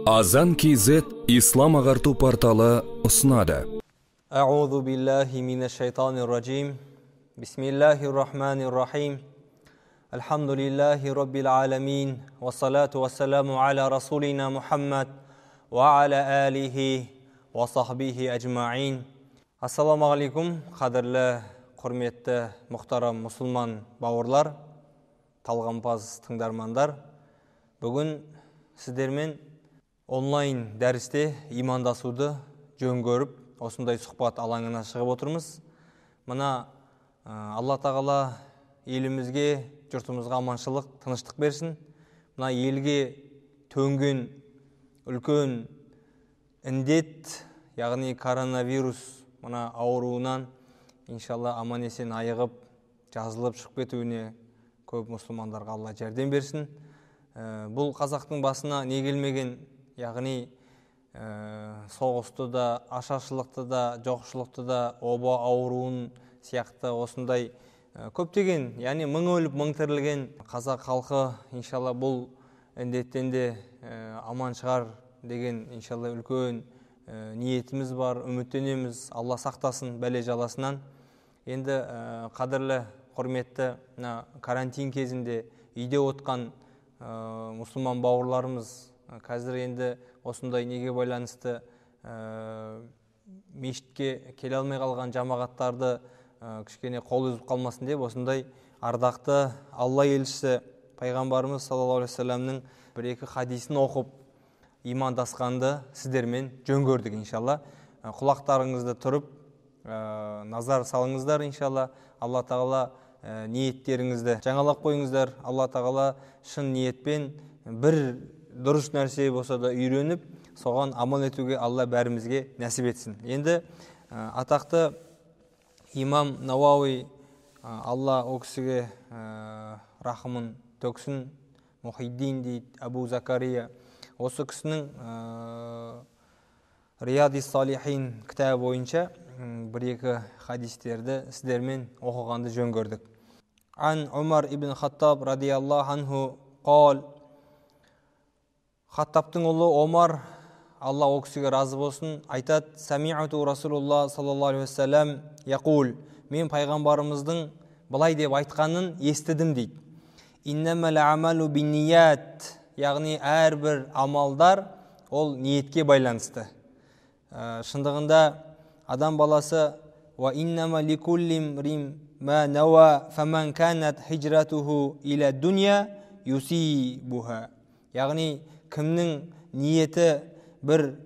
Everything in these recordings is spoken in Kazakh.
Азан KZ ислам ағарту порталы ұсынады. Аузу биллахи минаш шайтанир раджим. Бисмиллахир рахманир рахим. Алхамдулиллахи раббил аламин. Вассалату вассаламу аля расулина Мухаммад ва аля алихи ва сахбихи аджмаин. Ассаламу алейкум, қадірлі, құрметті, мұхтарам мұсылман бауырлар, талғампаз тыңдармандар. Бүгін сіздермен онлайн дәрісте имандасуды жөн көріп, осындай сұхбат алаңына шығып отырмыз. Мына Алла тағала елімізге, жұртымызға аманшылық, тыныштық берсін. Мына елге төнген үлкен індет, яғни коронавирус мына ауруынан иншалла аман есен айығып, жазылып шығып кетуіне көп мұсылмандарға Алла жәрдем берсін. Бұл қазақтың басына не келмеген, яғни соғысты да, ашаршылықты да, жоқшылықты да, оба ауруын сияқты осындай көптеген, яғни мың өліп, мың тірілген қазақ халқы иншалла бұл індеттен де аман шығар деген иншалла үлкен ниетіміз бар, үміттенеміз. Алла сақтасын бәле жаласынан. Енді қадірлі, құрметті, карантин кезінде үйде отқан мұсылман бауырларымыз қазір енді осындай неге байланысты мешітке келе алмай қалған жамағаттарды кішкене қол үзіп қалмасын деп, осындай ардақты Алла елшісі пайғамбарымыз саллаллаху алейхи вассаламның бір-екі хадисін оқып имандасқанды сіздермен жөн көрдік иншалла. Құлақтарыңызды тұрып назар салыңыздар иншалла. Алла тағала ниеттеріңізді жаңалап қойыңыздар. Алла тағала шын ниетпен бір дұрыс нәрсе болса да үйреніп, соған амал етуге Алла бәрімізге нәсіп етсін. Енді атақты имам Науауи, Алла о кісіге рахымын төксін, Мухиддин дейді, Абу Закария, осы кісінің Риядис Салихин кітабы бойынша бір-екі хадистерді сіздермен оқығанды жөн көрдік. Ан Умар ибн Хаттаб радиаллаху анху қал, Хаттабтың ұлы Омар, Алла о кісіге разы болсын, айтады: Сами'ату Расулулла саллаллаху алейхи вассалам яқул, мен пайғамбарымыздың былай деп айтқанын естідім дейді. Иннамал амалу бинният, яғни әрбір амалдар ол ниетке байланысты. Шындығында адам баласы ва иннама ликулли имрин ма нава фаман канат хижратуху иля дуnya юсибуха. Яғни кімнің ниеті бір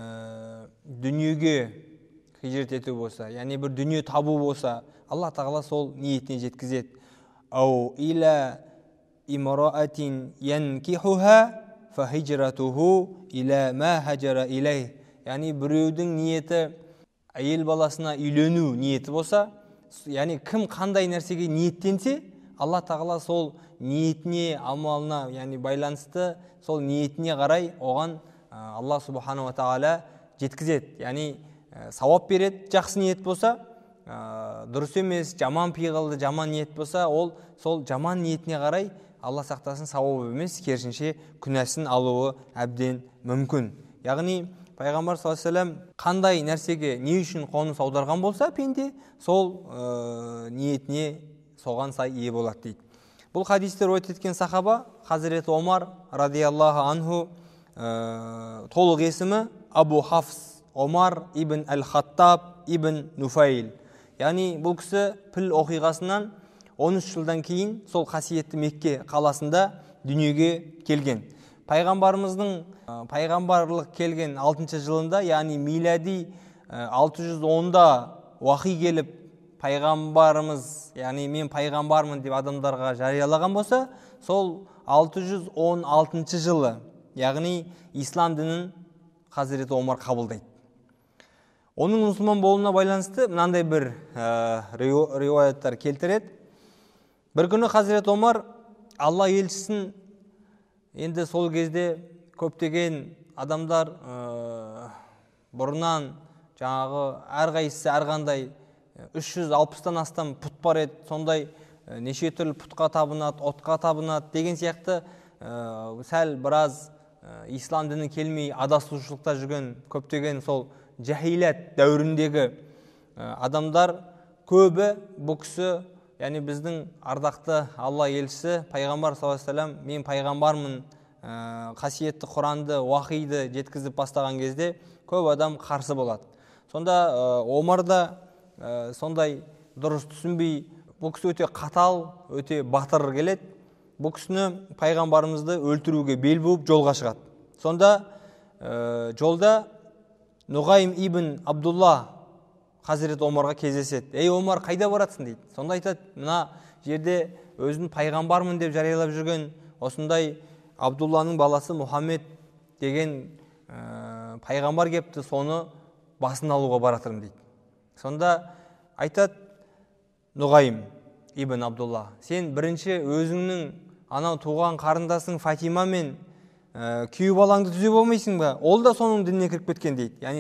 дүниеге хижрет ету болса, яғни бір дүние табу болса, Алла тағала сол ниетіне жеткізеді. Ау иля имраатин янкихуха фа хижратуху иля ма хаджара илейх. Яғни біреудің ниеті әйел баласына үйлену ниеті болса, яғни кім қандай нәрсеге ниеттенсе, Алла тағала сол ниетіне, амалына, яғни байланысты сол ниетіне қарай оған Алла субханала тағала жеткізеді. Яғни сауап береді. Жақсы ниет болса, дұрыс емес, жаман пиғылды, жаман ниет болса, ол сол жаман ниетіне қарай Алла сақтасын, сауап емес, керісінше күнәсін алуы әбден мүмкін. Яғни пайғамбар саллаллаху алейхи вассалам қандай нәрсеге, не үшін қоныс аударған болса пенде, сол ниетіне соған сай ие болады дейді. Бұл хадисті риуаят еткен сахаба Хазіреті Омар радиаллаху анху, толық есімі Абу Хафс Омар ибн Әл-Хаттаб ибн Нуфайл. Яғни бұл кісі піл оқиғасынан 13 жылдан кейін сол қасиетті Мекке қаласында дүниеге келген. Пайғамбарымыздың пайғамбарлық келген 6 жылында, яғни милади 610-да уахи келіп, пайғамбарымыз, яғни мен пайғамбармын деп адамдарға жариялаған болса, сол 616 жылы, яғни ислам дінін Хазіреті Омар қабылдайды. Оның мұсылман болуына байланысты мынандай бір риуаяттар келтіреді. Бір күні Хазіреті Омар Алла елшісін, енді сол кезде көптеген адамдар бұрыннан жаңағы әрқайсысы әрқандай 360-тан астам пұт бар еді, сондай неше түрлі пұтқа табынады, отқа табынады деген сияқты сәл біраз ислам діні келмей адасушылықта жүрген көптеген сол жахилат дәуіріндегі адамдар көбі бұл кісі, яғни біздің ардақты Алла елшісі пайғамбар саллаллаху алейхи вассалам, мен пайғамбармын, қасиетті Құранды, уахиді жеткізіп бастаған кезде көп адам қарсы болады. Сонда Омар да сондай дұрыс түсінбей, бұл кісі өте қатал, өте батыр келеді. Бұл кісіні пайғамбарымызды өлтіруге бел буып жолға шығады. Сонда жолда Нұғайм ибн Абдулла Хазірет Омарға кездеседі. Ей Омар, қайда баратсың дейді. Сонда айтады, мына жерде өзін пайғамбармын деп жариялап жүрген осындай Абдулланың баласы Мұхаммед деген пайғамбар кепті, соны басын алуға баратырмын дейді. Сонда айтады Нұғайм ибн Абдулла, сен бірінші өзіңнің анау туған қарындасың Фатима мен күйеу балаңды түзеп болмайсың ба? Ол да соның дініне кіріп кеткен дейді. Яғни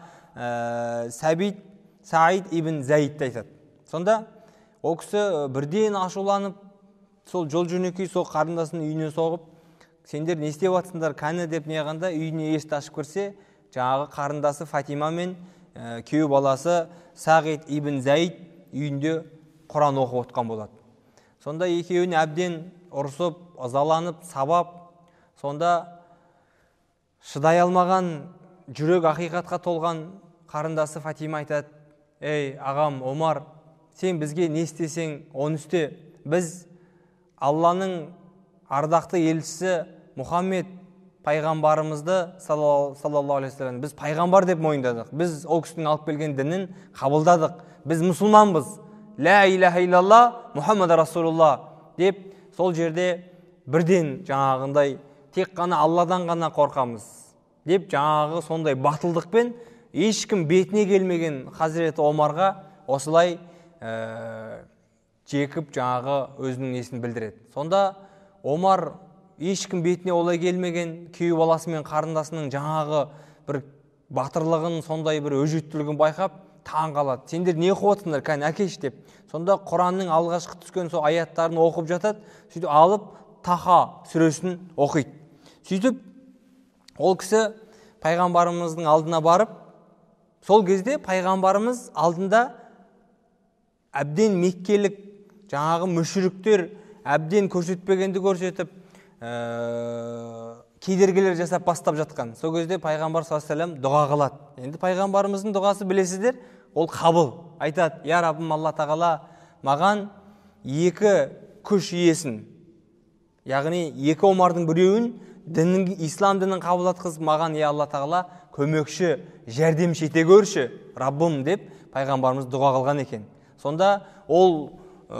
Саид ибн Зайдті айтады. Сонда ол кісі бірден ашуланып, сол жол жөнекей сол қарындасының үйіне соғып, сендер не істеп жатсыңдар кәні деп неғанда, үйіне есікті ашып кірсе, жаңағы қарындасы Фатима мен күйеу баласы Сағид ибн Зайд үйінде Құран оқып отқан болады. Сонда екеуіне әбден ұрысып, ызаланып, сабап, сонда шыдай алмаған, жүрек ақиқатқа толған қарындасы Фатима айтады, ей ағам Омар, сен бізге не істесең оны істе. Біз Алланың ардақты елшісі Мұхаммед пайғамбарымызды саллаллаху алейхи вассалам біз пайғамбар деп мойындадық. Біз ол кісінің алып келген дінін қабылдадық. Біз мұсылманбыз. Ла илаха илlallah Мұхаммад Расулулла деп сол жерде бірден жаңағындай тек қана Алладан ғана қорқамыз деп жаңағы сондай батылдықпен ешкім бетіне келмеген Хазіреті Омарға осылай жекіп жаңағы өзінің несін білдіреді. Сонда Омар ешкім бетіне олай келмеген күйеу баласы мен қарындасының жаңағы бір батырлығын, сондай бір өжеттілігін байқап таң қалады. Сендер не оқып отырсыңдар, кәне әкеш деп. Сонда Құранның алғашқы түскен сол аяттарын оқып жатады. Сөйтіп алып Таха сүресін оқиды. Сөйтіп ол кісі пайғамбарымыздың алдына барып, сол кезде пайғамбарымыз алдында әбден меккелік жаңағы мүшіріктер әбден көрсетпегенді көрсетіп, кедергілер жасап бастап жатқан. Сол кезде пайғамбар саллаллаху алейхи вассалам дұға қылады. Енді пайғамбарымыздың дұғасы білесіздер, ол қабыл. Айтады, я Раббым Алла тағала маған екі күш иесін, яғни екі Омардың біреуін ислам дінін қабыл етқізіп, маған я Алла тағала көмекші, жәрдемші ете көрші, Раббым деп пайғамбарымыз дұға қылған екен. Сонда ол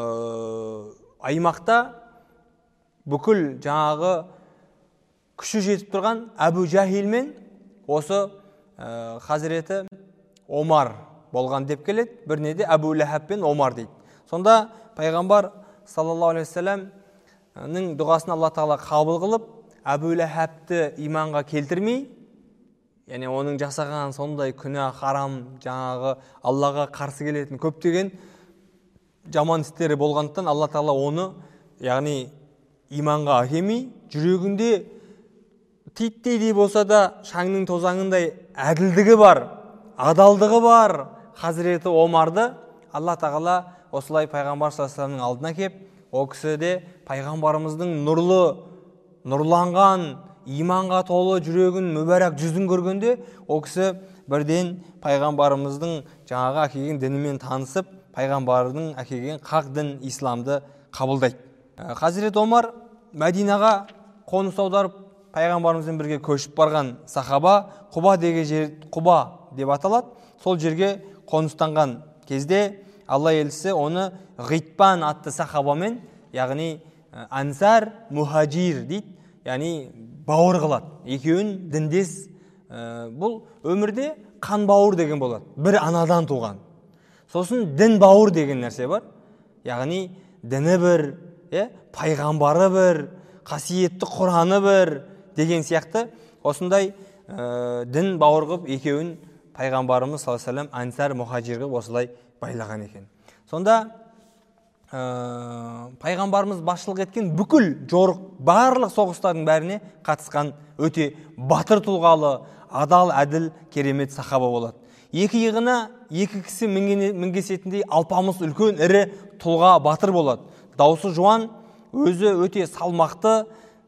аймақта бүкіл жаңағы күші жетіп тұрған Әбу Жахил мен осы Хазіреті Омар болған деп келеді. Біріне де Әбу Ләхаб пен Омар дейді. Сонда пайғамбар саллаллаху алейхи вассаламның дұғасын Алла тағала қабыл қылып, Әбу Ләхабты иманға келтірмей, яғни оның жасаған сондай күнә, харам, жаңағы Аллаға қарсы келетін көптеген жаман істері болғандықтан Алла тағала оны, яғни иманға әкелмей, жүрегінде титтей болса да шаңның тозаңындай әділдігі бар, адалдығы бар Хазіреті Омарды Алла тағала осылай пайғамбар саллаллаху алейхи вассаламның алдына кеп, ол кісі де пайғамбарымыздың нұрланған, иманға толы жүрегін, мүбәрак жүзін көргенде, ол кісі бірден пайғамбарымыздың жаңағы әкелген дінімен танысып, пайғамбардың әкелген хақ дін исламды қабылдайды. Хазірет Омар Мәдинаға қоныс аударып, пайғамбарымызбен бірге көшіп барған сахаба, Құба деген жер, Құба деп аталады. Сол жерге қоныстанған кезде Алла елшісі оны Ғитбан атты сахабамен, яғни Ансар Мухаджир дейді, яғни бауыр қылады. Екеуін діндес. Бұл өмірде қан бауыр деген болады. Бір анадан туған. Сосын дін бауыр деген нәрсе бар. Яғни діні бір, пайғамбары бір, қасиетті Құраны бір деген сияқты осындай дін бауыр қылып екеуін пайғамбарымыз саллаллаху алейхи вассалам Ансар Мухаджир қылып осылай байлаған екен. Сонда пайғамбарымыз басшылық еткен бүкіл жорық барлық соғыстардың бәріне қатысқан өте батыр тұлғалы, адал, әділ, керемет сахаба болады. Екі иығына екі кісі мінгесетіндей алпамыс үлкен ірі тұлға батыр болады. Даусы жуан, өзі өте салмақты,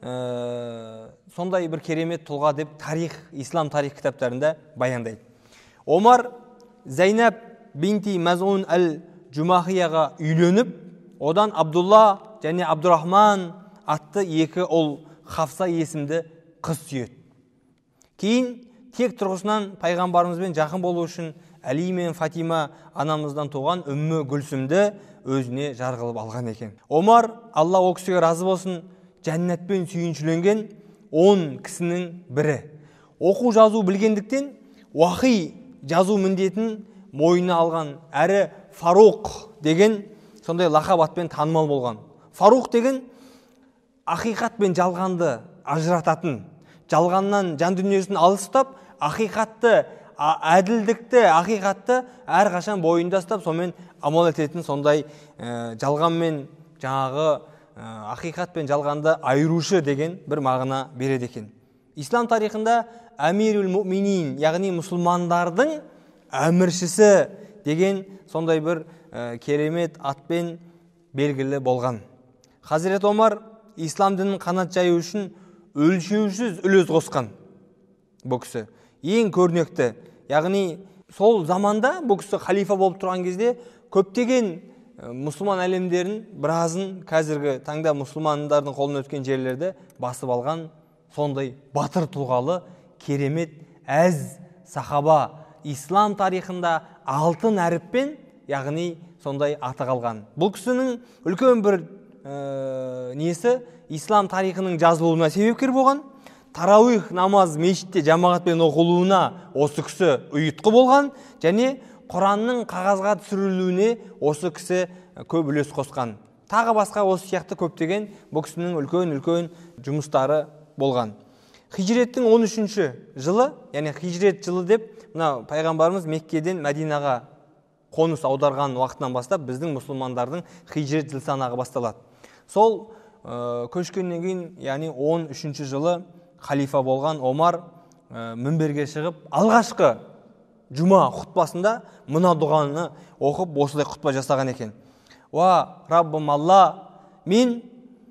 сондай бір керемет тұлға деп ислам тарих кітаптарында баяндайды. Омар Зайнаб бинти Мазун әл-Джумахияға үйленіп, одан Абдулла және Абдурахман атты екі ұл Хафса есімді қыз сүйеді. Кейін тек тұрғысынан пайғамбарымызбен жақын болу үшін Әли мен Фатима анамыздан туған Үммі Гүлсімді өзіне жар қылып алған екен. Омар, Алла о кісіге разы болсын, жәннатпен сүйіншіленген 10 кісінің бірі. Оқу жазу білгендіктен уахи жазу міндетін мойнына алған, әрі Фаруқ деген сондай лақап атпен танымал болған. Фаруқ деген ақиқат пен жалғанды ажырататын, жалғаннан жан дүниесін алыстап, ақиқатты, әділдікті, ақиқатты әрқашан бойында ұстап, сонымен амал ететін сондай жалған мен жаңағы ақиқат пен жалғанды айырушы деген бір мағына береді екен. Ислам тарихында Амирул Муминин, яғни мұсылмандардың әміршісі деген сондай бір керемет атпен белгілі болған. Хазірет Омар ислам дінін қанат жаю үшін өлшеусіз үлес қосқан бұл кісі. Ең көрнекті, яғни сол заманда бұл кісі халифа болып тұрған кезде көптеген мұсылман әлемдерін біразын қазіргі таңда мұсылмандардың қолына өткен жерлерді басып алған сондай батыр тұлғалы, керемет, әз сахаба, ислам тарихында алтын әріппен, яғни сондай аты қалған. Бұл кісінің үлкен бір несі ислам тарихының жазылуына себепкер болған. Тарауих намаз мешітте жамағатпен оқылуына осы кісі ұйытқы болған, және Құранның қағазға түсірілуіне осы кісі көп үлес қосқан. Тағы басқа осы сияқты көптеген бұл кісінің үлкен жұмыстары болған. Хижреттің 13-ші жылы, яғни хижрет жылы деп, мына пайғамбарымыз Меккеден Мәдинаға қоныс аударған уақытынан бастап біздің мұсылмандардың хижрет жыл санағы басталады. Сол көшкеннен кейін, яғни 13-ші жылы халифа болған Омар мінберге шығып, алғашқы жұма құтпасында мына дұғаны оқып, осылай құтпа жасаған екен. Ва Раббым Алла, мен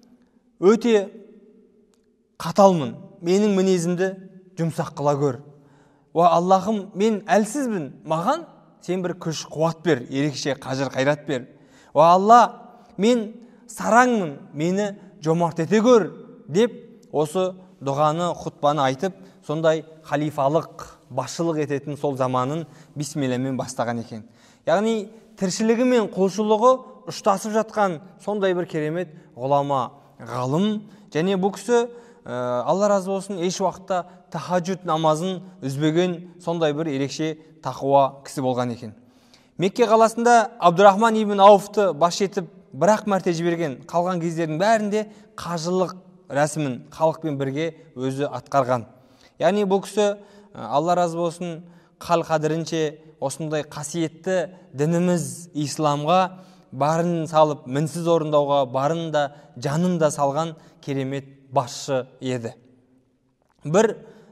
өте қаталмын, менің мінезімді жұмсақ қыла көр. Ва Аллахым, мен әлсізбін, маған сен бір күш қуат бер, ерекше қажыр қайрат бер. Ва Алла, мен сараңмын, мені жомарт ете көр деп осы дұғаны, құтпаны айтып, сондай халифалық басшылық ететін сол заманын бисмиллямен бастаған екен. Яғни тіршілігі мен құлшылығы ұштасып жатқан сондай бір керемет ғұлама, ғалым, және бұл кісі Алла разы болсын, еш уақытта тахаджуд намазын үзбеген сондай бір ерекше тақуа кісі болған екен. Мекке қаласында Абдурахман ибн Ауфты баш етіп бірақ мәрте жіберген, қалған кездердің бәрінде қажылық рәсімін халықпен бірге өзі атқарған. Яғни бұл кісі Алла разы болсын, қал қадірінше осындай қасиетті дініміз исламға барын салып, мінсіз орындауға барын да жанын да салған керемет басшы еді. Бір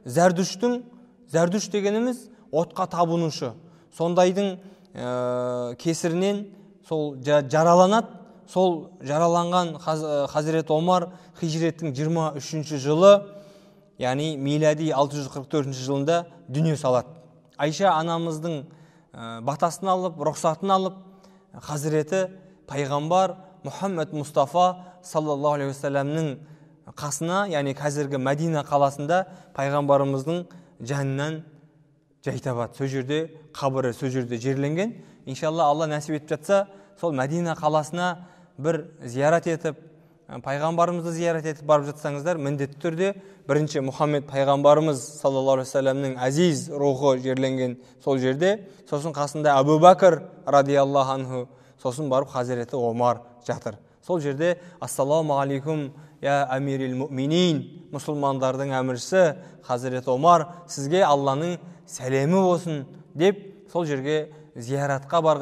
зәрдүш дегеніміз отқа табынушы, сондайдың кесірінен сол жараланады. Сол жараланған Хазірет Омар хижреттің 23-ші жылы, яғни милади 644 жылында дүние салады. Айша анамыздың батасын алып, рұқсатын алып, Хазіреті пайғамбар Мұхаммед Мұстафа саллаллаху алейхи вассаламның қасына, яғни қазіргі Мәдина қаласында пайғамбарымыздың жанынан жай табады. Сол жерде қабірі, сол жерде жерленген. Иншалла Алла нәсіп етіп жатса, сол Мәдина қаласына бір зиярат етіп, пайғамбарымызды зиярат етіп барып жатсаңыздар, міндетті түрде бірінші Мұхаммед пайғамбарымыз саллаллаху алейхи вассаламның әзиз рухы жерленген сол жерде, сосын қасында Абу Бәкір радиаллаху анху, сосын барып Хазіреті Омар жатыр. Сол жерде ассаламу алейкум я амирил муминин, мұсылмандардың әміршісі Хазіреті Омар, сізге Алланың сәлемі болсын деп сол жерге зияратқа барған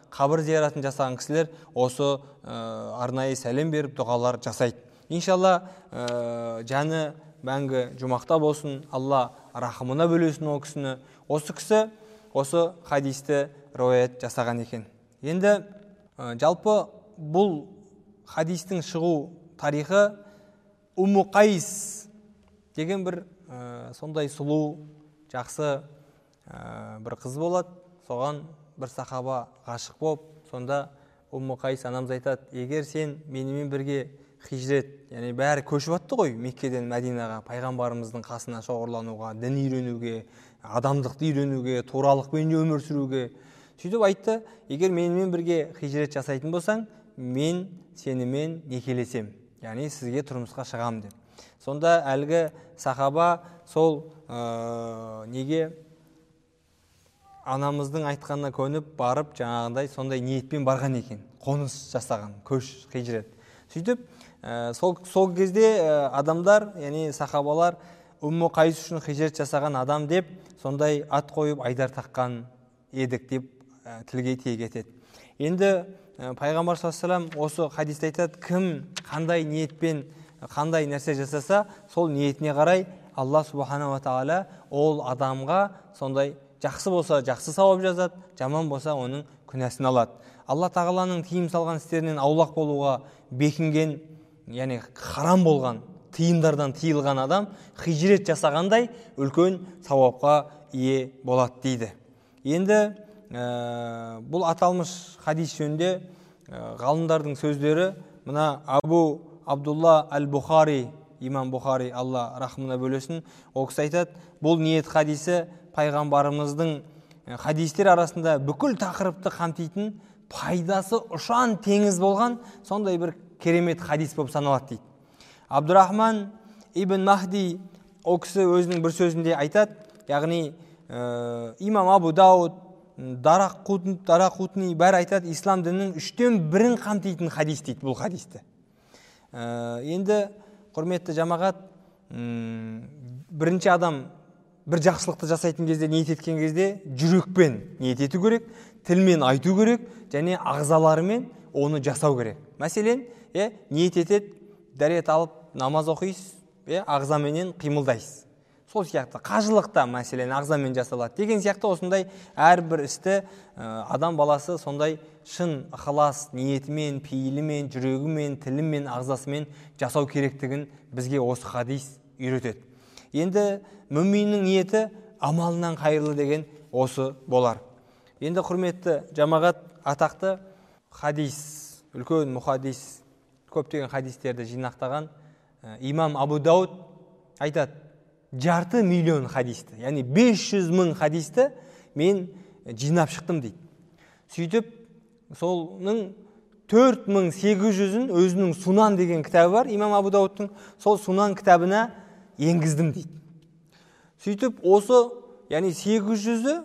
қабір зияратын жасаған кісілер осы арнайы сәлем беріп дұғалар жасайды. Иншалла жаны мәңгі жұмақта болсын, Алла рахымына бөлесін ол кісіні. Осы кісі осы хадисті риуаят жасаған екен. Енді жалпы бұл хадистің шығу тарихы Умму Қайс деген бір сондай сұлу, жақсы бір қыз болады. Соған бір сахаба ғашық болып, сонда Умму Қайс анамыз айтады: егер сен менімен бірге хижрет, яғни бәрі көшіп атты ғой Меккеден Мәдинаға, пайғамбарымыздың қасына шоғырлануға, дін үйренуге, адамдықты үйренуге, туралықпен өмір сүруге. Сөйтіп айтты: егер менімен бірге хижрет жасайтын болсаң, мен сенімен некелесем, яғни сізге тұрмысқа шығам деп. Сонда әлгі сахаба сол неге анамыздың айтқанына көніп барып, жаңағындай сондай ниетпен барған екен, қоныс жасаған, көш, хижрет. Сөйтіп сол кезде адамдар, яғни сахабалар Умму Қайс үшін хижрет жасаған адам деп сондай ат қойып айдар таққан едік деп тілге тиек етеді. Енді пайғамбар саллаллаху алейхи вассалам осы хадисте айтады: кім қандай ниетпен қандай нәрсе жасаса, сол ниетіне қарай Алла субхана ва тағала ол адамға сондай жақсы болса жақсы сауап жазады, жаман болса оның күнәсін алады. Алла тағаланың тыйым салған істерінен аулақ болуға бекінген, яғни харам болған тыйымдардан тыйылған адам хижрет жасағандай үлкен сауапқа ие болады дейді. Енді бұл аталмыш хадис жөнінде ғалымдардың сөздері мына Абу Абдулла Аль-Бухари, имам Бухари, Алла рахымына бөлесін, ол кісі айтады: бұл ниет хадисі пайғамбарымыздың хадистер арасында бүкіл тақырыпты қамтитын, пайдасы ұшан теңіз болған сондай бір керемет хадис болып саналады дейді. Абдурахман ибн Махди ол кісі өзінің бір сөзінде айтады, яғни имам Абу Дауд, Дарақутни бәрі айтады, ислам дінінің 1/3 қамтитын хадис дейді бұл хадисті. Енді құрметті жамағат, бірінші адам бір жақсылықты жасайтын кезде, ниет еткен кезде жүрекпен ниет ету керек, тілмен айту керек, және ағзаларымен оны жасау керек. Мәселен, ниет етеді, дәрет алып намаз оқисыз, ағзаменен қимылдайсыз. Сол сияқты қажылықта мәселен ағзамен жасалады деген сияқты осындай әрбір істі адам баласы сондай шын ықылас ниетімен, пейілімен, жүрегімен, тілімен, ағзасымен жасау керектігін бізге осы хадис үйретеді. Енді мүминнің ниеті амалынан қайырлы деген осы болар. Енді құрметті жамағат, атақты хадис, үлкен мұхаддис, көптеген хадистерді жинақтаған имам Абу Дауд айтады: 500.000 хадисті, яғни 500.000 хадисті мен жинап шықтым дейді. Сөйтіп, солның 4.800-ін өзінің Сунан деген кітабы бар, имам Абу Дауттың, сол Сунан кітабына енгіздім дейді. Сөйтіп, осы, яғни 800-і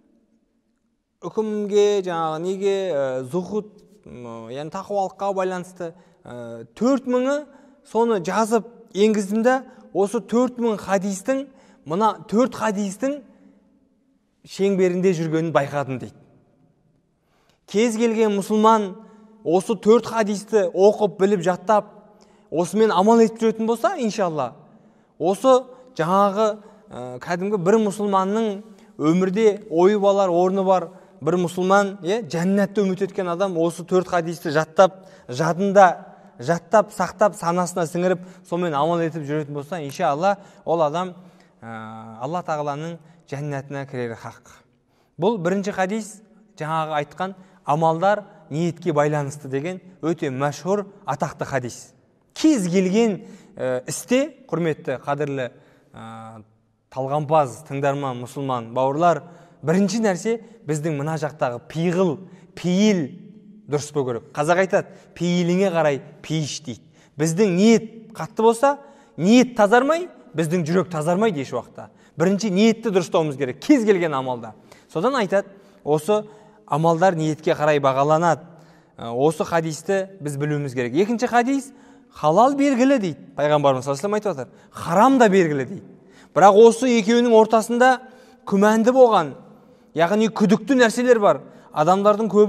үкімге, жаңағы неге, зұхуд, яғни тақуалыққа байланысты, 4.000-і соны жазып енгіздімді. Осы 4.000 хадистің, мына 4 хадистің шеңберінде жүргенін байқадым дейді. Кез келген мұсылман осы 4 хадисті оқып, біліп, жаттап, осымен амал етіп жүретін болса, иншалла, осы жаңағы кәдімгі бір мұсылманның өмірде ойы балар, орны бар бір мұсылман, жәннатты үміт еткен адам осы 4 хадисті жаттап, жадында жаттап, сақтап, санасына сіңіріп, сонымен амал етіп жүретін болса, иншалла, ол адам Алла тағаланың жәннатына кірері хақ. Бұл бірінші хадис, жаңағы айтқан амалдар ниетке байланысты деген өте мәшһүр, атақты хадис. Кез келген істе, құрметті, қадірлі талғампаз, тыңдарман, мұсылман, бауырлар, бірінші нәрсе біздің мына жақтағы пейіл дұрыс болу керек. Қазақ айтады, пейіліңе қарай пейіш дейді. Біздің ниет қатты болса, ниет тазармай, біздің жүрек тазармайды еш уақытта. Бірінші ниетті дұрыстауымыз керек, кез келген амалда. Содан айтады, осы амалдар ниетке қарай бағаланады. Осы хадисті біз білуіміз керек. Екінші хадис, халал белгілі дейді. Пайғамбарымыз саллаллаху алейхи вассалам айтып отыр, харам да белгілі дейді. Бірақ осы екеуінің ортасында күмәнді болған, яғни күдікті нәрселер бар. Адамдардың көбі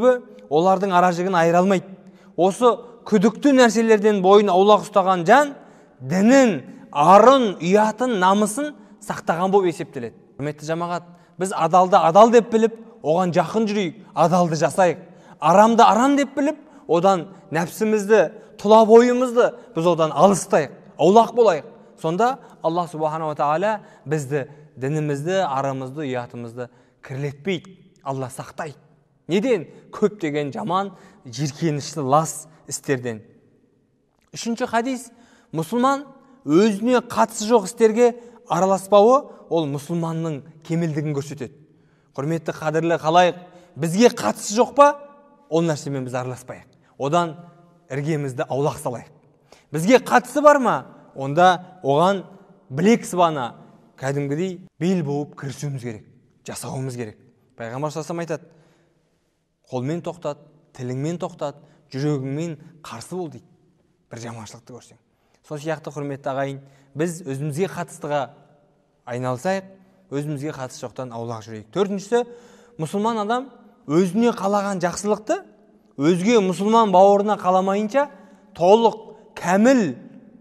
олардың аражігін айыра алмайды. Осы күдікті нәрселерден бойын аулақ ұстаған жан дінін, арын, ұятын, намысын сақтаған болып есептеледі. Құрметті жамағат, біз адалды адал деп біліп, оған жақын жүрейік, адалды жасайық. Арамды арам деп біліп, одан нәпсімізді, тұла бойымызды біз одан алыстайық, аулақ болайық. Сонда Аллах субханала тағала бізді, дінімізді, арамызды, ұятымызды кірлетпейді. Алла сақтайды. Неден? Көптеген жаман, жиіркенішті лас істерден. Үшінші хадис, мұсылман өзіне қатысы жоқ істерге араласпауы, ол мұсылманның кемелдігін көрсетеді. Құрметті қадірлі қалайық, бізге қатысы жоқ па, ол нәрсемен біз араласпайық. Одан іргемізді аулақ салайық. Бізге қатысы бар ма, онда оған білек сыбана, кәдімгідей бел болып кірісуіміз керек, жасауымыз керек. Пайғамбар саллаллаху алейхи ва саллям айтады, қолмен тоқтат, тіліңмен тоқтат, жүрегіңмен қарсы бол дейді, бір жаманшылықты көрсең. Сол сияқты құрметті ағайын, біз өзімізге қатыстыға айналсайық, өзімізге қатысы жоқтан аулақ жүрейік. Төртіншісі, мұсылман адам өзіне қалаған жақсылықты өзге мұсылман бауырына қаламайынша толық, кәміл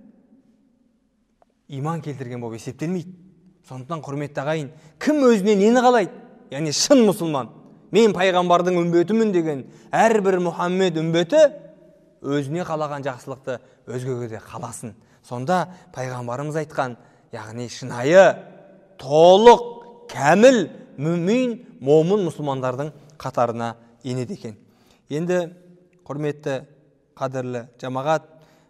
иман келтірген болып есептелмейді. Сондықтан құрметті ағайын, кім өзіне нені қалайды? Яғни шын мұсылман, мен пайғамбардың үмбетімін деген әрбір Мұхаммед үмбеті өзіне қалаған жақсылықты өзгеге де қаласын. Сонда пайғамбарымыз айтқан, яғни шынайы, толық, кәміл, мүмин, момын мұсылмандардың қатарына енеді екен. Енді құрметті қадірлі жамағат,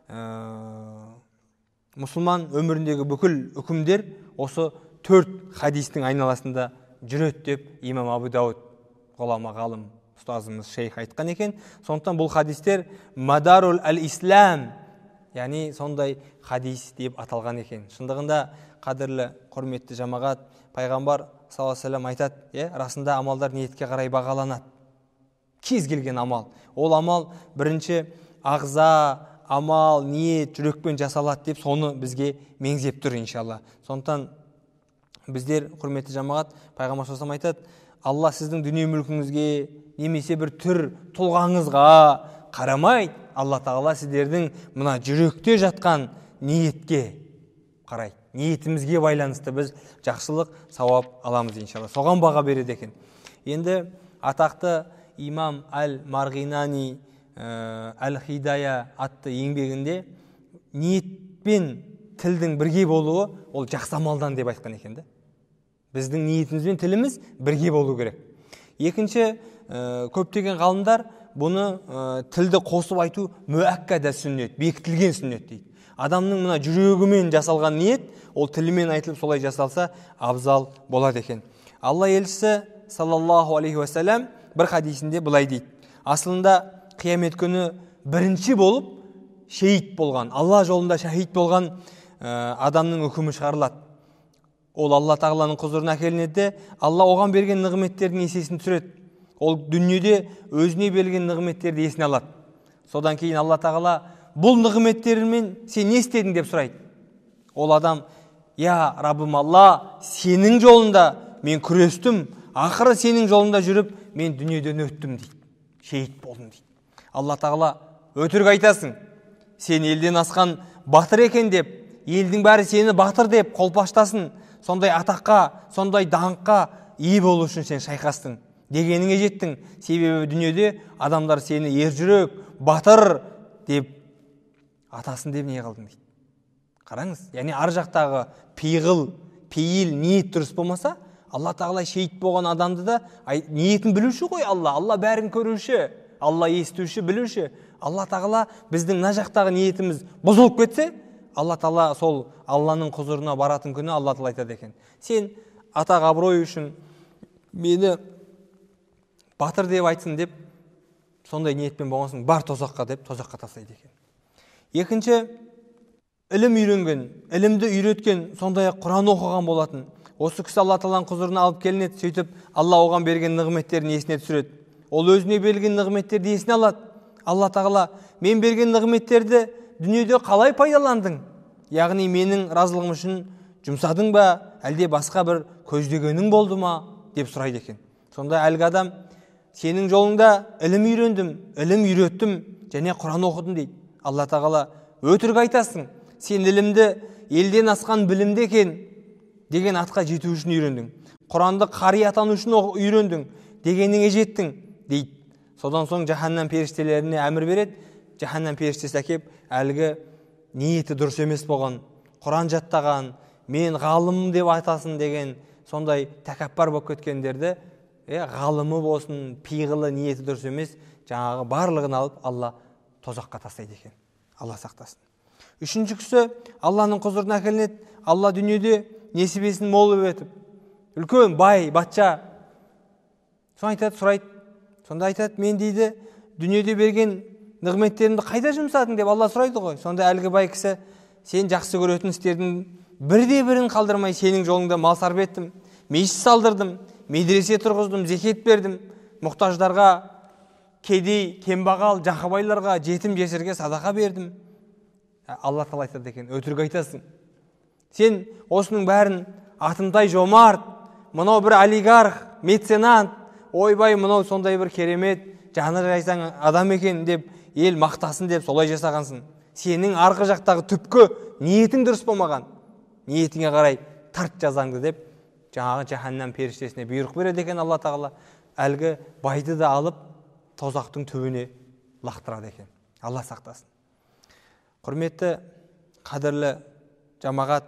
мұсылман өміріндегі бүкіл үкімдер осы 4 хадистің айналасында жүреді деп имам Абу Дауд ғұлама ғалым ұстазымыз шейх айтқан екен. Сондықтан бұл хадистер мадарул әл-ислам, яғни сондай хадис деп аталған екен. Шындығында қадірлі құрметті жамағат, пайғамбар саллаллаху алейхи ва саллям айтады, расында амалдар ниетке қарай бағаланады. Кез келген амал. Ол амал бірінші ағза, амал, ниет, жүрекпен жасалады деп соны бізге меңзеп тұр иншалла. Сондықтан біздер, құрметті жамағат, пайғамбар саллаллаху алейхи ва саллям айтады, Алла сіздің дүние мүлкіңізге немесе бір түр тұлғаңызға қарамайды. Алла тағала сіздердің мына жүректе жатқан ниетке қарайды. Ниетімізге байланысты біз жақсылық, сауап аламыз иншалла. Соған баға береді екен. Енді атақты имам Әл-Марғинани Әл-Хидая атты еңбегінде ниет пен тілдің бірге болуы ол жақсы амалдан деп айтқан екен. Біздің ниетіміз бен тіліміз бірге болу керек. Екінші, көптеген ғалымдар бұны тілді қосып айту муәккәда сүннет, бекітілген сүннет дейді. Адамның мына жүрегімен жасалған ниет, ол тілімен айтылып солай жасалса абзал болады екен. Алла елшісі саллаллаху алейхи ва саллям бір хадисінде былай дейді. Асылында қиямет күні бірінші болып шейіт болған, Алла жолында шахид болған адамның үкімі шығарылады. Ол Алла тағаланың құзырына әкелінеді, Алла оған берген нығметтердің есесін түсіреді. Ол дүниеде өзіне берген нығметтерді есіне алады. Содан кейін Алла тағала бұл нығметтермен сен не істедің деп сұрайды. Ол адам, я Раббым Алла, сенің жолында мен күрестім, ақыры сенің жолында жүріп мен дүниеден өттім дейді, шейіт болдым дейді. Алла тағала, өтірік айтасың, сен елден асқан батыр екен деп, елдің бәрі сені батыр деп қолпаштасын, сондай атаққа, сондай даңққа ие болу үшін сен шайқастың, дегеніңе жеттің. Себебі дүниеде адамдар сені ержүрек, батыр деп атасын деп не қылдың дейді. Қараңыз, яғни ар жақтағы пейіл, ниет дұрыс болмаса, Алла тағала шейіт болған адамды да ниетін білуші ғой Алла. Алла бәрін көруші, Алла естуші, білуші. Алла тағала біздің мына жақтағы ниетіміз бұзылып кетсе, Алла тағала сол Алланың құзырына баратын күні Алла тағала айтады екен. Сен атақ абырой үшін мені батыр деп айтсын деп, сондай ниетпен болғансың, бар тозаққа деп тозаққа тастайды екен. Екінші, ілім үйренген, ілімді үйреткен, сондай Құран оқыған болатын. Осы кісі Алла тағаланың құзырына алып келінеді, сөйтіп Алла оған берген нығметтерін есіне түсіреді. Ол өзіне берген нығметтерді есіне алады. Алла тағала, мен берген нығметтерді дүниеде қалай пайдаландың? Яғни менің разылығым үшін жұмсадың ба, әлде басқа бір көздегенің болды ма деп сұрайды екен. Сонда әлгі адам сенің жолыңда ілім үйрендім, ілім үйреттім, және Құран оқыдым дейді. Алла тағала өтірік айтасың, сен ілімді елден асқан білімді екен деген атқа жету үшін үйрендің. Құранды қари атану үшін үйрендің, дегеніңе жеттің дейді. Содан соң жаһаннам періштелеріне әмір береді. Жаһаннам періштесі әкеп, әлгі ниеті дұрыс емес болған, Құран жаттаған, мен ғалымым деп айтасын деген сондай тәкаппар болып кеткендерді, ғалымы болсын, пиғылы, ниеті дұрыс емес, жаңағы барлығын алып Алла тозаққа тастайды екен. Алла сақтасын. Үшіншісі, Алланың құзырына әкелінеді. Алла дүниеде несібесін мол етіп, үлкен бай, батша. Соны айтады, сұрайды. Сонда айтады, мен дейді, дүниеде берген нығметтерімді қайда жұмсадың деп Алла сұрайды ғой. Сонда әлгі бай кісі, сен жақсы көретін істердің бірде-бірін қалдырмай сенің жолыңда мал сарп еттім, мешіт салдырдым, медресе тұрғыздым, зекет бердім, мұқтаждарға, кедей, кембағал, жақыбайларға, жетім жесірге садақа бердім. Алла тағала айтады екен, өтірік айтасың. Сен осының бәрін атымтай жомарт, мынау бір олигарх, меценат, ойбай мынау сондай бір керемет, жаны жайсаң адам екен деп ел мақтасын деп солай жасағансың. Сенің арғы жақтағы түпкі ниетің дұрыс болмаған. Ниетіңе қарай тарт жазаңды деп жаңағы жаһаннам періштесіне бұйрық береді екен Алла тағала. Әлгі байды да алып тозақтың түбіне лақтырады екен. Алла сақтасын. Құрметті, қадірлі жамағат,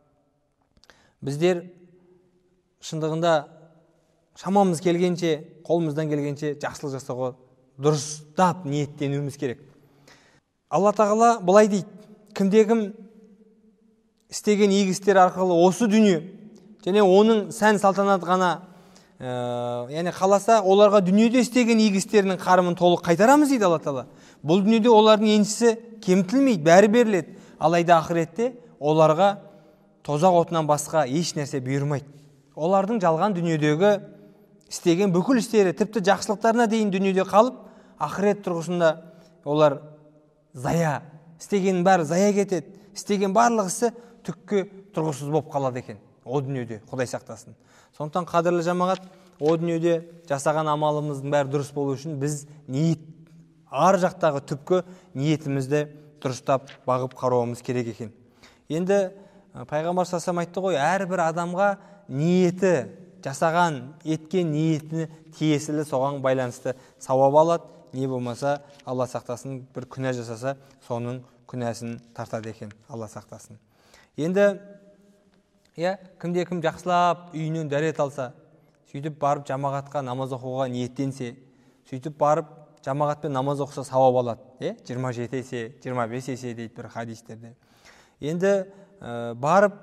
біздер шындығында шамамыз келгенше, қолымыздан келгенше жақсылық жасауға дұрыстап ниеттенуіміз керек. Алла тағала былай дейді, кімде-кім істеген игі істер арқылы осы дүние және оның сән салтанат ғана яғни қаласа, оларға дүниеде істеген игі істерінің қарымын толық қайтарамыз дейді Алла тағала. Бұл дүниеде олардың еншісі кемтілмейді, бәрі беріледі. Алайда ақыретте оларға тозақ отынан басқа еш нәрсе бұйырмайды. Олардың жалған дүниедегі істеген бүкіл істері, тіпті жақсылықтарына дейін дүниеде қалып, ақырет тұрғысында олар зая, істеген бәрі зая кетеді. Істеген барлық ісі түкке тұрғысыз болып қалады екен. О дүниеде, Құдай сақтасын. Сондықтан қадірлі жамағат, о дүниеде жасаған амалымыздың бәрі дұрыс болу үшін біз ниет, ар жақтағы түпкі ниетімізді дұрыстап бағып қарауымыз керек екен. Енді пайғамбар саллаллаху алейхи айтты ғой, әрбір адамға ниеті, жасаған, еткен ниетіне тиесілі соған байланысты сауап алады. Не болмаса, Алла сақтасын, бір күнә жасаса, соның күнәсін тартады екен. Алла сақтасын. Енді кімде-кім жақсылап үйінен дәрет алса, сөйтіп барып жамағатқа намаз оқуға ниеттенсе, сөйтіп барып жамағатпен намаз оқыса сауап алады. 27 есе, 25 есе дейді бір хадистерде. Енді барып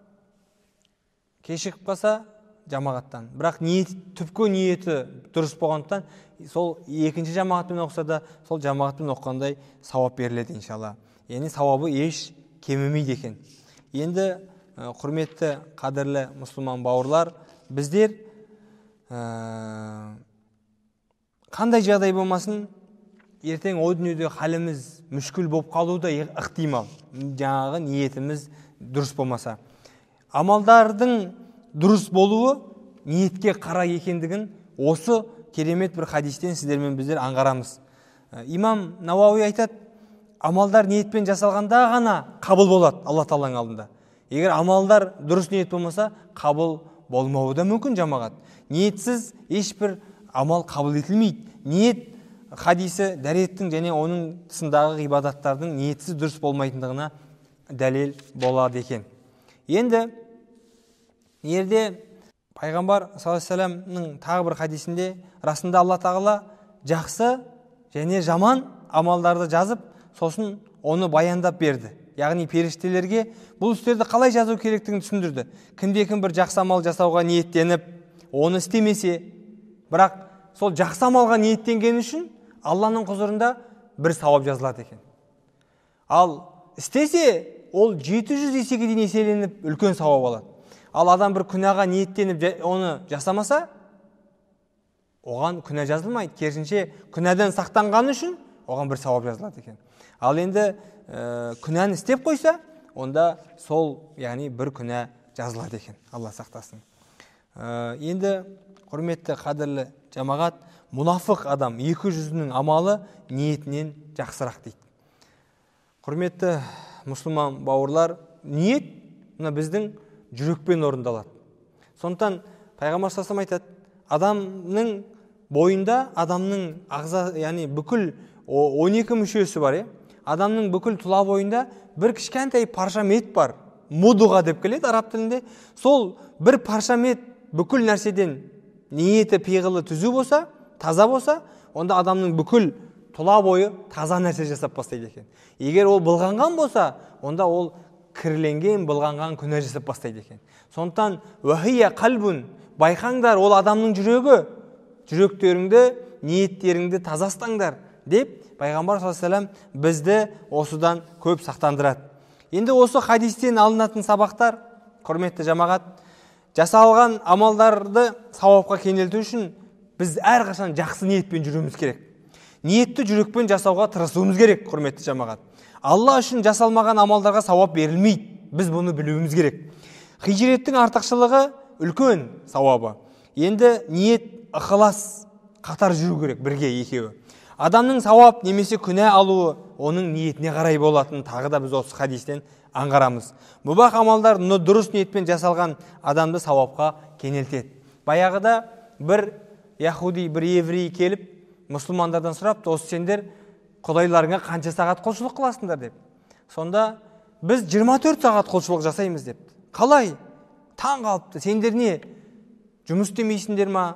кешігіп қалса жамағаттан, бірақ түпкі ниеті дұрыс болғандықтан, сол екінші жамағатпен оқыса да, сол жамағатпен оқығандай сауап беріледі иншалла. Яғни сауабы еш кемімейді екен. Енді құрметті қадірлі мұсылман бауырлар, біздер қандай жағдай болмасын, ертең о дүниеде халіміз мүшкіл болып қалуы да ықтимал. Жаңағы ниетіміз дұрыс болмаса. Амалдардың дұрыс болуы ниетке қарай екендігін осы керемет бір хадистен сіздермен біздер аңғарамыз. Имам Науауи айтады, амалдар ниетпен жасалғанда ғана қабыл болады Алла Тағаланың алдында. Егер амалдар дұрыс ниет болмаса, қабыл болмауы да мүмкін жамағат. Ниетсіз ешбір амал қабыл етілмейді. Ниет хадисі дәреттің және оның тұсындағы ғибадаттардың ниетсіз дұрыс болмайтындығына дәлел болады екен. Енді ерде пайғамбар саллаллаху алейхи вассаламның тағы бір хадисінде расында Алла Тағала жақсы және жаман амалдарды жазып, сосын оны баяндап берді. Яғни періштелерге бұл істерді қалай жазу керектігін түсіндірді. Кімде-кім бір жақсы амал жасауға ниеттеніп, оны істемесе, бірақ сол жақсы амалға ниеттенген үшін Алланың құзырында бір сауап жазылады екен. Ал істесе, ол 700 есеге дейін еселеніп үлкен сауап алады. Ал адам бір күнәға ниеттеніп оны жасамаса, оған күнә жазылмайды. Керісінше күнәден сақтанған үшін оған бір сауап жазылады екен. Ал енді күнәні істеп қойса, онда сол, яғни бір күнә жазылады екен. Алла сақтасын. Енді құрметті қадірлі жамағат, мұнафық адам екі жүзінің амалы ниетінен жақсырақ дейді. Құрметті мұсылман бауырлар, ниет мына біздің жүрекпен орындалады. Сондықтан пайғамбар саллаллаху алейхи айтады, адамның бойында адамның ағза, яғни бүкіл 12 мүшесі бар, адамның бүкіл тұла бойында бір кішкентай парша мет бар, мудуға деп келеді араб тілінде. Сол бір парша мет бүкіл нәрседен ниеті пиғылы түзу болса, таза болса, онда адамның бүкіл тұла бойы таза нәрсе жасап бастайды екен. Егер ол былғанған болса, онда ол кірленген, былғанған күнә жасап бастайды екен. Сондықтан уахия қалбун, байқаңдар, ол адамның жүрегі, жүректеріңді, ниеттеріңді таза ұстаңдар деп пайғамбар саллаллаху алейхи вассалам бізді осыдан көп сақтандырады. Енді осы хадистен алынатын сабақтар, құрметті жамағат, жасалған амалдарды сауапқа кенелту үшін біз әрқашан жақсы ниетпен жүруіміз керек. Ниетті жүрекпен жасауға тырысуымыз керек, құрметті жамағат. Алла үшін жасалмаған амалдарға сауап берілмейді. Біз бұны білуіміз керек. Хижреттің артықшылығы үлкен сауабы. Енді ниет, ықылас қатар жүру керек, бірге екеуі. Адамның сауап немесе күнә алуы оның ниетіне қарай болатын тағы да біз осы хадистен аңғарамыз. Мұбах амалдар дұрыс ниетпен жасалған адамды сауапқа кенелтеді. Баяғыда бір яхуди, бір еврей келіп мұсылмандардан сұрапты, осы сендер құдайларыңа қанша сағат құлшылық қыласыңдар деп. Сонда біз 24 сағат құлшылық жасаймыз деп. Қалай? Таң қалыпты. Сендер не? Жұмыс істемейсіңдер ма?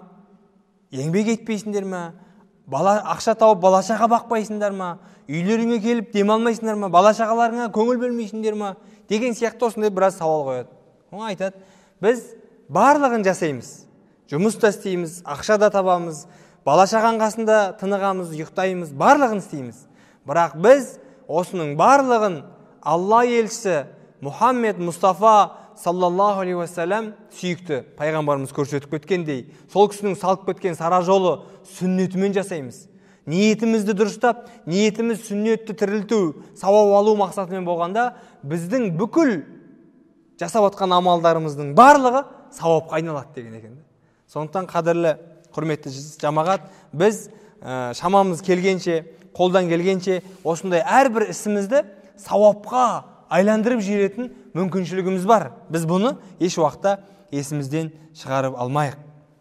Еңбек етпейсіңдер ма? Ақша тауып бала-шаға бақпайсыңдар ма? Үйлеріңе келіп демалмайсыңдар ма? Бала-шағаларыңа көңіл бөлмейсіңдер ма? Деген сияқты осындай біраз сауал қояды. Оң айтады, біз барлығын жасаймыз. Жұмыс та істейміз, ақша да табамыз, бала-шаған қасында тынығамыз, ұйықтаймыз, барлығын істейміз. Бірақ біз осының барлығын Алла елшісі Мұхаммед Мұстафа саллаллаху алейхи уассалам сүйікті пайғамбарымыз көрсетіп кеткендей, сол кісінің салып кеткен сара жолы сүннетімен жасаймыз. Ниетімізді дұрыстап, ниетіміз сүннетті тірілту, сауап алу мақсатымен болғанда, біздің бүкіл жасап атқан амалдарымыздың барлығы сауапқа айналады деген екен. Сондықтан қадірлі құрметті жамағат, біз шамамыз келгенше, қолдан келгенше осындай әрбір ісімізді сауапқа айландырып жіберетін мүмкіншілігіміз бар. Біз бұны еш уақытта есімізден шығарып алмайық.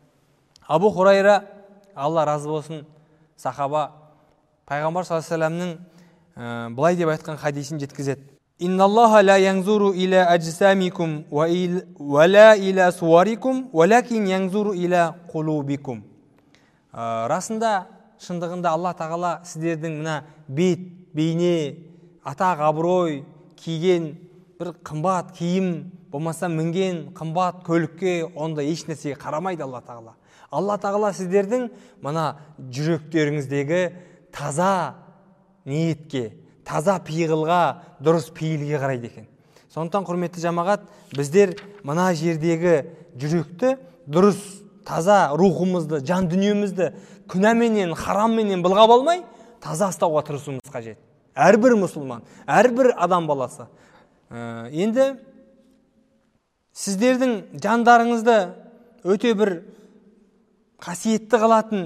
Абу Хурайра, Алла разы болсын, сахаба, пайғамбар саллаллаху алейхи вассаламның былай деп айтқан хадисін жеткізеді. Инналлаха ла янзуру иля аджсамикум ва ла иля суарикум, валакин янзуру иля қулубикум. Расында, шындығында Алла тағала сіздердің мына бет, бейне, атақ, абырой, киген бір қымбат киім, болмаса мінген қымбат көлікке, онда еш нәрсеге қарамайды Алла тағала. Алла тағала сіздердің мына жүректеріңіздегі таза ниетке, таза пиғылға, дұрыс пейілге қарайды екен. Сондықтан құрметті жамағат, біздер мына жердегі жүректі дұрыс, таза рухымызды, жан дүниемізді күнәменен, харамменен былғап алмай, таза ұстауға тырысуымыз қажет. Әрбір мұсылман, әрбір адам баласы. Енді сіздердің жандарыңызды өте бір қасиетті қылатын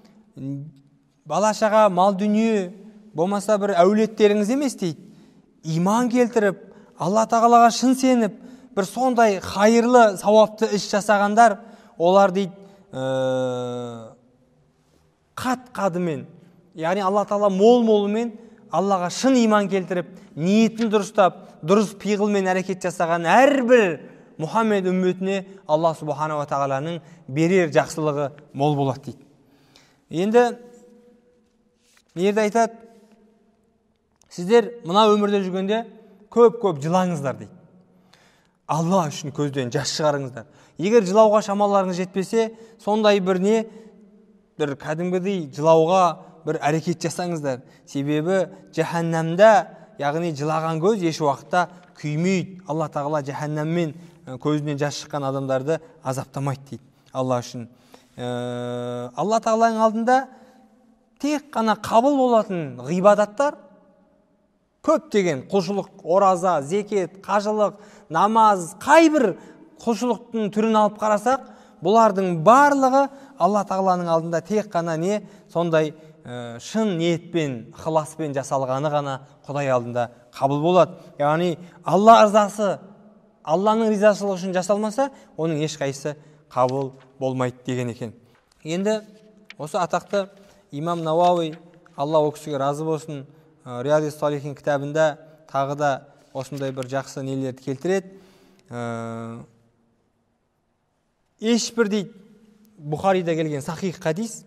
бала-шаға, мал дүние, болмаса бір әулеттеріңіз емес дейді. Иман келтіріп, Алла тағалаға шын сеніп, бір сондай хайырлы, сауапты іс жасағандар, олар дейді, қат-қадымен, яғни Алла тағала мол-молымен Аллаға шын иман келтіріп, ниетін дұрыстап, дұрыс пиғылмен әрекет жасаған әрбір Мұхаммед үмметіне Алла субхана ва тағаланың берер жақсылығы мол болады дейді. Енді ерді айтады, сіздер мына өмірде жүргенде көп-көп жылаңыздар дейді. Алла үшін көзден жас шығарыңыздар. Егер жылауға шамаларыңыз жетпесе, сондай бір не, бір кәдімгідей жылауға бір әрекет жасаңыздар. Себебі жаһаннамда, яғни жылаған көз еш уақытта күймейді. Алла тағала жаһаннаммен көзінен жас шыққан адамдарды азаптамайды дейді. Алла үшін. Алла тағаланың алдында тек қана қабыл болатын ғибадаттар көптеген құлшылық, ораза, зекет, қажылық, намаз, қай бір құлшылықтың түрін алып қарасақ, бұлардың барлығы Алла тағаланың алдында тек қана не сондай шын ниетпен, ықыласпен жасалғаны ғана Құдай алдында қабыл болады. Яғни Алла ырзасы, Алланың ризашылығы үшін жасалмаса, оның ешқайсысы қабыл болмайды деген екен. Енді осы атақты имам Науауи, Алла ол кісіге разы болсын, Риядус-Салихин кітабында тағы да осындай бір жақсы нелерді келтіреді. Ешбір дейді, Бұхарида келген сахих хадис,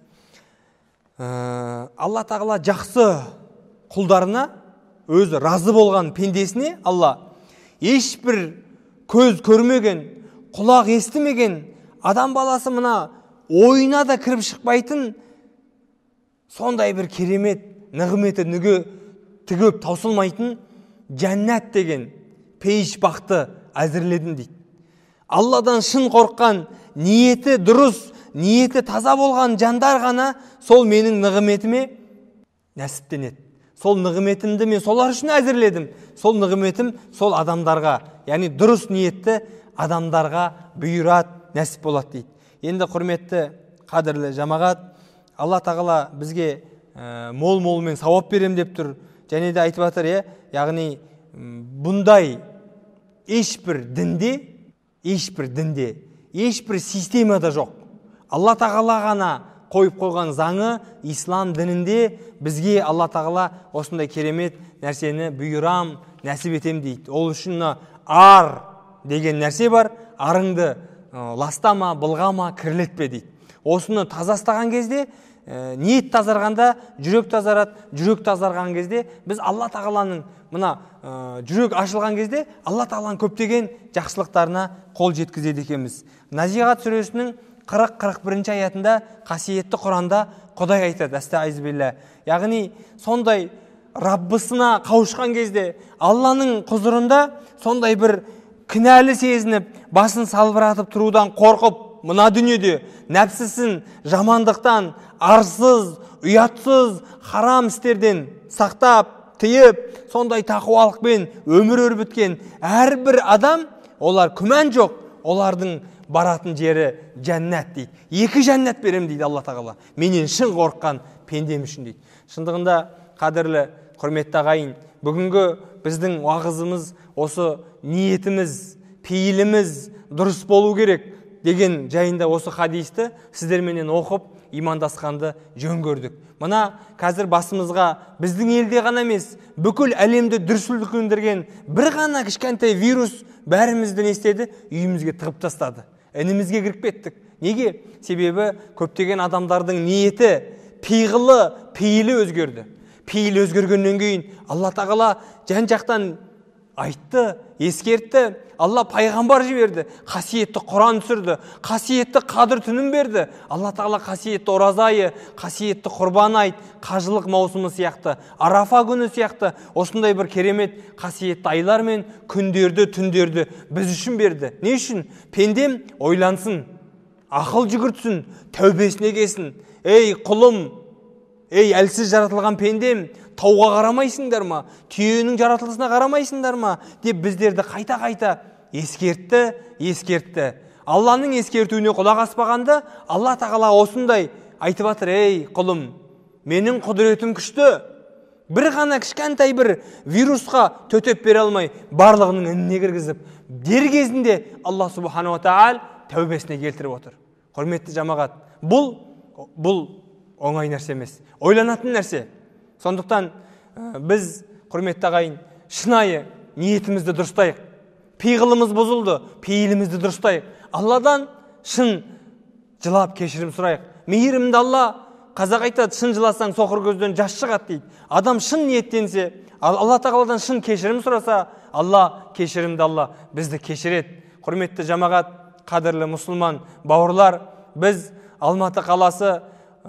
Алла тағала жақсы құлдарына, өзі разы болған пендесіне Алла ешбір көз көрмеген, құлақ естімеген, адам баласы мына ойына да кіріп шықпайтын сондай бір керемет, нығметі нүге тігіп таусылмайтын жәннат деген пейіш бақты әзірледім дейді. Алладан шын қорыққан, ниеті дұрыс, ниеті таза болған жандар ғана сол менің нығметіме нәсіптенеді. Сол нығметімді мен солар үшін әзірледім. Сол нығметім сол адамдарға, яғни дұрыс ниетті адамдарға бұйырат, нәсіп болады дейді. Енді құрметті қадірлі жамағат, Алла тағала бізге мол-молмен сауап берем деп тұр. Және де айтып жатыр, яғни бұндай ешбір дінде, ешбір системада жоқ. Алла тағала ғана қойып қойған заңы ислам дінінде бізге Алла тағала осындай керемет нәрсені бұйырам, нәсіп етем дейді. Ол үшін ар деген нәрсе бар, арыңды ластама, былғама, кірлетпе дейді. Осыны тазастаған кезде, ниет тазарғанда жүрек тазарады, жүрек тазарған кезде біз Алла тағаланың мына жүрек ашылған кезде Алла тағаланың көптеген жақсылықтарына қол жеткізеді екенбіз. Назиғат сүресінің 40-41 аятында қасиетті Құранда Құдай айтады, астағфирулла. Яғни сондай Раббысына қауышқан кезде Алланың құзырында сондай бір кінәлі сезініп, басын салбыратып тұрудан қорқып, мына дүниеде нәпсісін жамандықтан, арсыз, ұятсыз, харам істерден сақтап, тыйып, сондай тақуалықпен өмір өрбіткен әрбір адам, олар күмән жоқ, олардың баратын жері жәннат дейді. 2 жәннат берем дейді Алла тағала. Менен шын қорыққан пендем үшін дейді. Шындығында қадірлі құрметті ағайын, бүгінгі біздің уағызымыз осы ниетіміз, пейіліміз дұрыс болу керек деген жайында осы хадисті сіздерменен оқып, имандасқанды жөн көрдік. Мына қазір басымызға біздің елде ғана емес, бүкіл әлемді дүрсілдірген бір ғана кішкентай вирус бәрімізді не істеді? Үйімізге тығып тастады. Інімізге кіріп кеттік. Неге? Себебі көптеген адамдардың ниеті, пейілі өзгерді. Пейілі өзгергеннен кейін Алла тағала жан-жақтан айтты, ескертті. Алла пайғамбар жіберді, қасиетті Құран түсірді, қасиетті қадір түнін берді. Алла тағала қасиетті ораза айы, қасиетті құрбан айт, қажылық маусымы сияқты, Арафа күні сияқты осындай бір керемет қасиетті айлар мен күндерді, түндерді біз үшін берді. Не үшін? Пендем ойлансын, ақыл жүгіртсін, тәубесіне келсін. Ей құлым, ей әлсіз жаратылған пендем, тауға қарамайсыңдар ма, түйенің жаратылысына қарамайсыңдар ма деп біздерді қайта-қайта ескертті. Алланың ескертуіне құлақ аспағанда Алла тағала осындай айтып жатыр: ей құлым, менің құдіретім күшті. Бір ғана кішкентай бір вирусқа төтеп бере алмай, барлығының ініне кіргізіп, дер кезінде Алла субхана ва тағала тәубесіне келтіріп отыр. Құрметті жамағат, бұл оңай нәрсе емес, ойланатын нәрсе. Сондықтан біз, құрметті ағайын, шынайы ниетімізді дұрыстайық. Пейғылымыз бұзылды, пейілімізді дұрыстайық. Алладан шын жылап кешірім сұрайық. Мейірімді Алла, қазақ айтады, шын жыласаң соқыр көзден жас шығады дейді. Адам шын ниеттенсе, Алла тағаладан шын кешірім сұраса, Алла кешірімді Алла бізді кешіреді. Құрметті жамағат, қадірлі мұсылман бауырлар, біз Алматы қаласы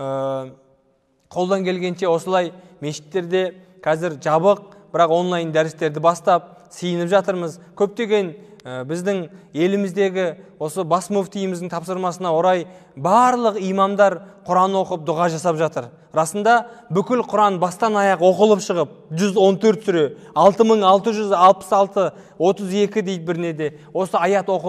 қолдан келгенше осылай мешіттерде қазір жабық, бірақ онлайн дәрістерді бастап сиініп жатырмыз. Көптеген біздің еліміздегі осы бас мүфтиіміздің тапсырмасына орай барлық имамдар Құран оқып дұға жасап жатыр. Расында бүкіл Құран бастан аяқ оқылып шығып, 114 сүре, 6666, 32 дейді бір неде, осы аят оқылып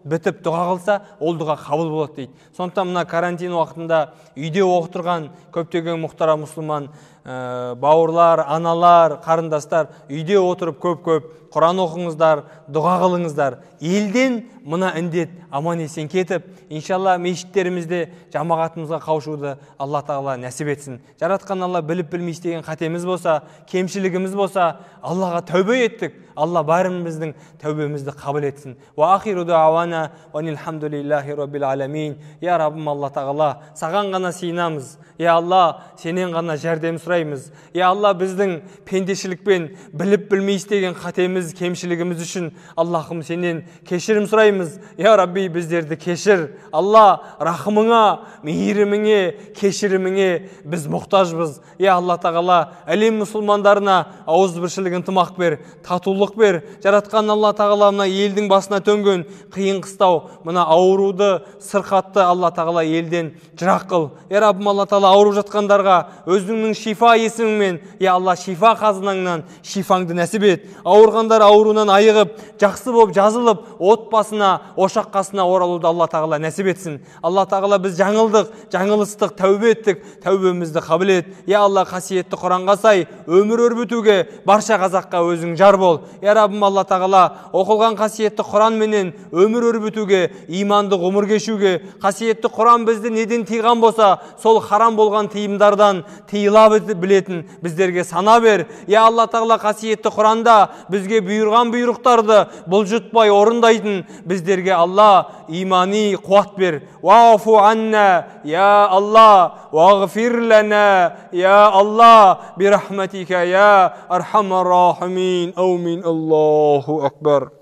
бітіп дұға қылса, ол дұға қабыл болады дейді. Сондықтан мына карантин уақытында үйде оқып тұрған көптеген мұхтара мұсылман бауырлар, аналар, қарындастар үйде отырып көп Құран оқыңыздар, дұға қылыңыздар. Елден мына індет аман есен кетіп, иншалла мешіттерімізде жамағатымызға қауышуды Алла тағала нәсіп етсін. Жаратқан Алла біліп білмей істеген қатеміз болса, кемшілігіміз болса, Аллаға тәубе еттік. Алла бәріміздің тәубемізді қабыл етсін. Ва ахиру дуауана ва нилхамдулиллахи раббил аламин. Я Раббым Алла тағала, саған ғана сыйынамыз. Я Алла, сенен ғана жәрдем сұраймыз. Я Алла, біздің пендешілікпен біліп білмей істеген қатеміз, кемшілігіміз үшін Аллахым сенен кешірім сұраймыз. Я Рабби, біздерді кешір. Алла, рахымыңа, мейіріміңе, кешіріміңе біз мұқтажбыз. Я Алла тағала, әлем мұсылмандарына ауызбіршілік ынтымақ бер, татулық бер. Жаратқан Алла тағала мына елдің басына төнген қиын қыстау, мына ауруды, сырқатты Алла тағала елден жырақ қыл. Я Раббым Алла тағала, ауырып жатқандарға өзіңнің шифа есіміңмен, я Алла, шифа қазынаңнан шифаңды нәсіп ет. Ауырғандар ауруынан айығып, жақсы болып жазылып, отбасына, ошақ қасына оралуды Алла тағала нәсіп етсін. Алла тағала, біз жаңылдық, жаңылыстық, тәубе еттік, тәубемізді қабыл ет. Я Алла, қасиетті Құранға сай өмір өрбітуге барша қазаққа өзің жар бол. Я Раббым Алла тағала, оқылған қасиетті Құран менен өмір өрбітуге, иманды ғұмыр кешуге, қасиетті Құран бізді неден тыйған болса, сол харам болған тыйымдардан тыйыла білетін біздерге сана бер. Я Алла тағала, қасиетті Құранда бізге бұйырған бұйрықтарды бұлжытпай орындайтын біздерге Алла имани қуат бер. Вафу анна, я Алла, вағфир лана, я Алла, бирахматика, я архамар рахимин. Амин. Аллаху акбар.